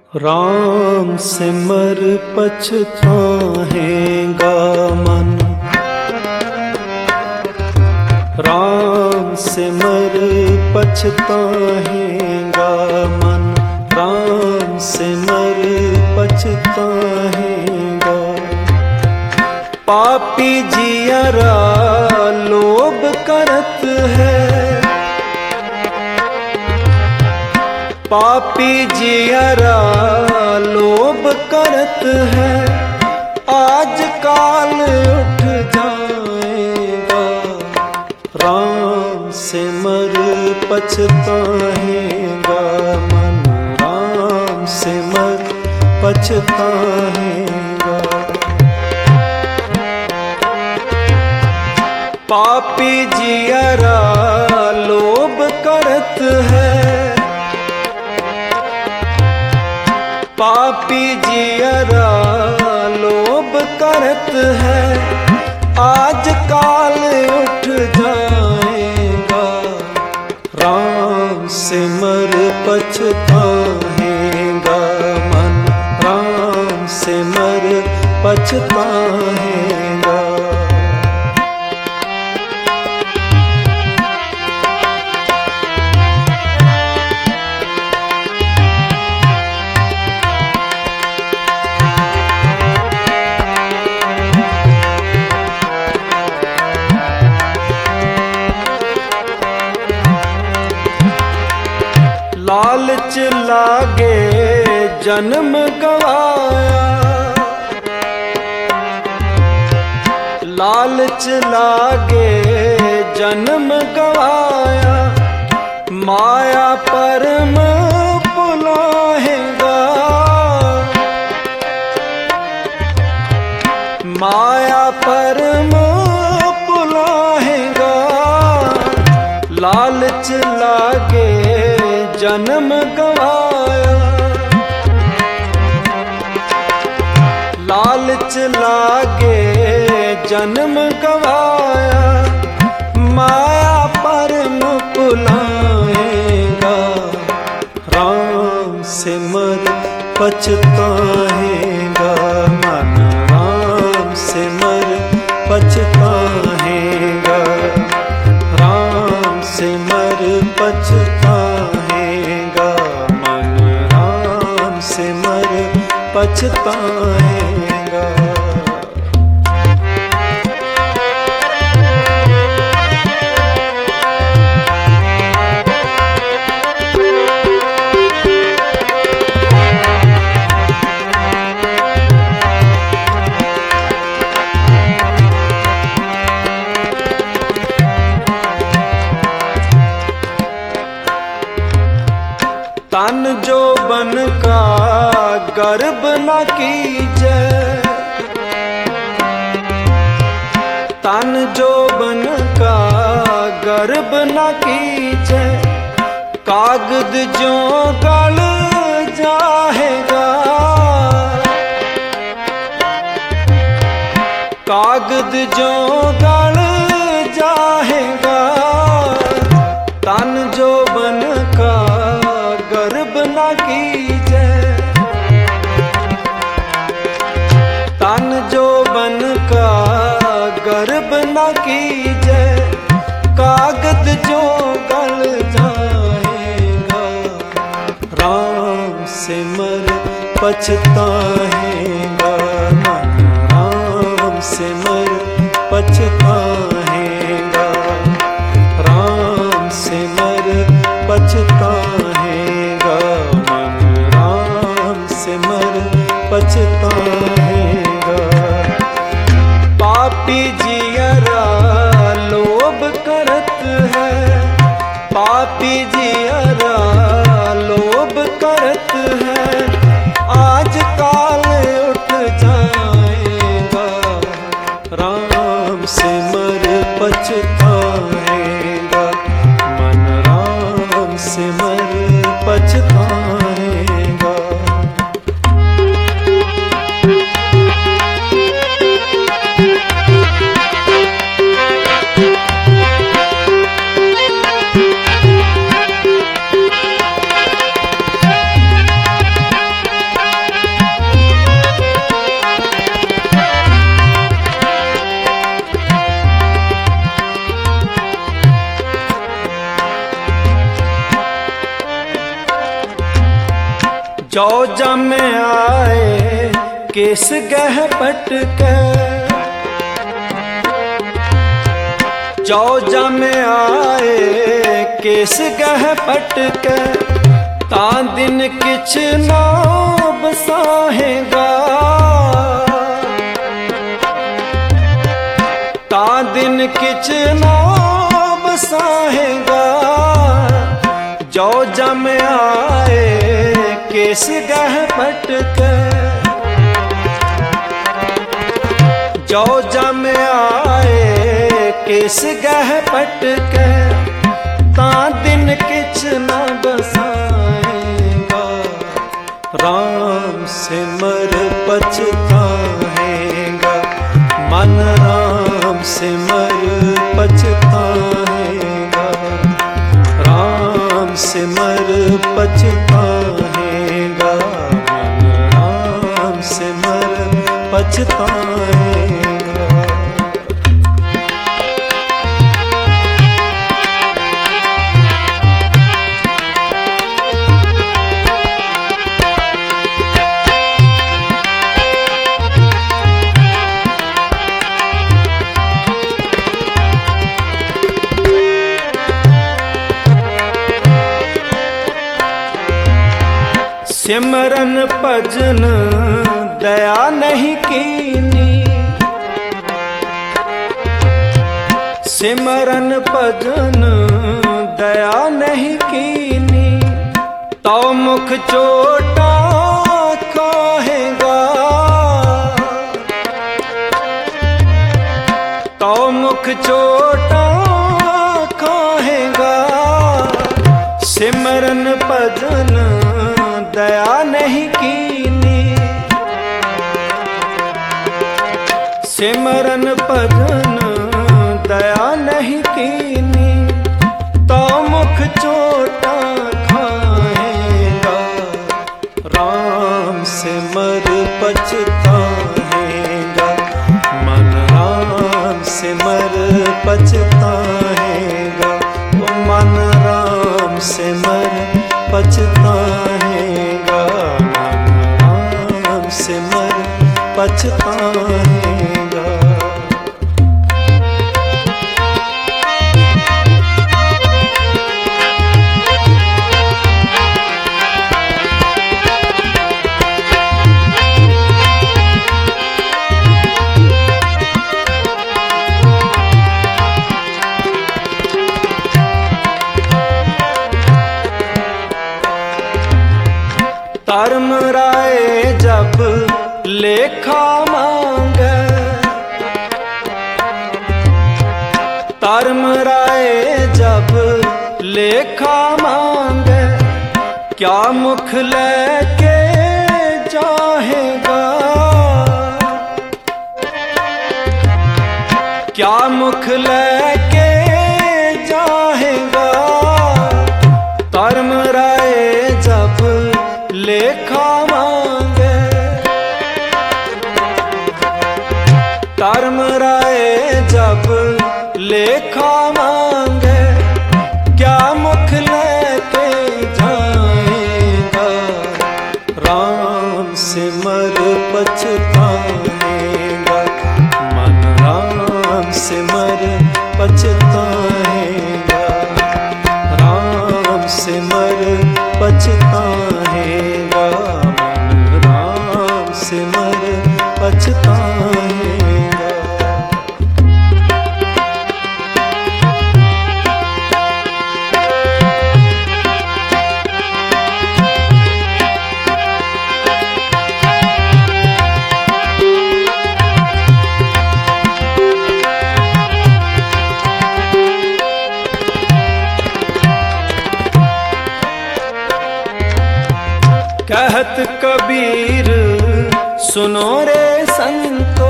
राम सिमर पछताहेगा मन। राम सिमर पछताहेगा मन। राम सिमर पछताहेगा। पापी जियरा लोभ करत है। पापी जियरा लोभ करत है। आज काल उठ जाएगा। राम सिमर पछताहेगा मन। राम सिमर पछताहेगा। पापी जियरा लोभ करत है। पापी जियरा लोभ करत है। आज काल उठ जाएगा। राम सिमर पछताहेगा मन। राम सिमर पछताहेगा। लालच लागे जन्म गवाया। लालच लागे जन्म गवाया। माया परम बुलाएगा। माया परम बुलाएगा। लालच लागे जन्म गवाया। लालच लागे जन्म गवाया। माया परम बुलाएगा। राम सिमर पछताहेगा मन। राम सिमर पछताहेगा। राम सिमर पछताहेगा मन। राम सिमर पछताहेगा। तन जो बन का गर्भ न कीजे। तन जो बन का गर्भ न कीजे। कागद जो गल जाएगा। कागद जो गल जाएगा। तन जो बन का गर्भ न कीजे। तन जो बन का गर्भ न कीजे। कागद जो गल जाएगा। राम सिमर पछताहेगा मन। राम सिमर पछताहेगा। राम सिमर पछताहेगा मन। राम सिमर पछताहेगा। पापी जियरा लोभ करत है। पापी जियरा लोभ करत है। आज काल उठ जाएगा। राम सिमर पछताहेगा मन। राम सिमर जो जम आए केस गह पटके, जो जम आए केस गह पटके, ता दिन किछ ना बसाहेगा, ता दिन किछ ना बसाहेगा। जो जम आए केस गह पटके, जो जम आए केस गह पटके, ता दिन किछ ना बसाएगा। राम सिमर पछताएगा, मन राम सिमर पछताएगा, राम सिमर पछताएगा, मन राम सिमर पछताएगा। सिमरन भजन दया नहीं कीनी, सिमरन भजन दया नहीं कीनी, तो मुख चोटा खाहेगा, तो मुख चोटा खाहेगा। सिमरन भजन दया नहीं कीनी, सिमरन भजन दया नहीं कीनी, तो मुख चोटा खाएगा। राम सिमर पछताएगा, मन राम सिमर पछताएगा, मन राम सिमर पछताएगा, मन राम सिमर पछताएगा। धर्म राय जब लेखा मांगे, धर्म राय जब लेखा मांगे, क्या मुख लेके जाएगा, क्या मुख लेके जाएगा। धर्म राय जब लेखा मांगे, धर्म राय जब लेखा मांगे, क्या मुख लेके जाएगा। राम सिमर पछताएगा, मन राम सिमर पछताएगा, राम सिमर पछताएगा, मन राम सिमर पछताएगा। कहत कबीर सुनो रे संतो,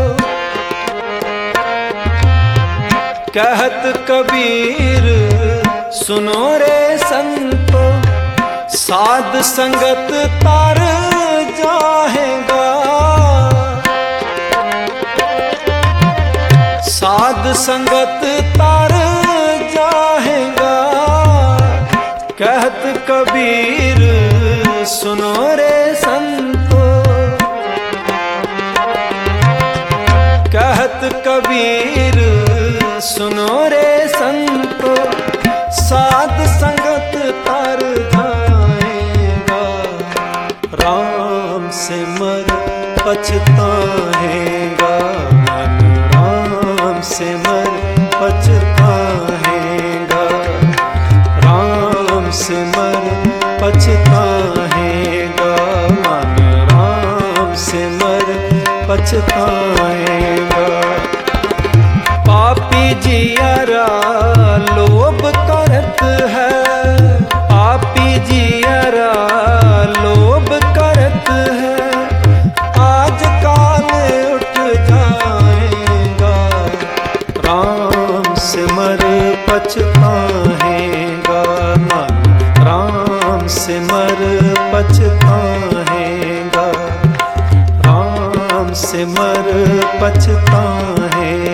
कहत कबीर सुनो रे संतो, साध संगत तार जाएगा, साध संगत तार जाएगा। कहत कबीर सुनो रे संतो। कहत कबीर सुनो रे संतो, साध संगत तर जाएगा, राम सिमर पछताएगा मन, राम सिमर पछताएगा, राम सिमर पछताएगा मन, राम सिमर पछताएगा। पापी जियरा लोभ करत है, पापी जियरा लोभ करत है, आज काल उठ जाएगा, राम सिमर पछताएगा मन, राम सिमर पछताएगा, राम सिमर पछताएगा।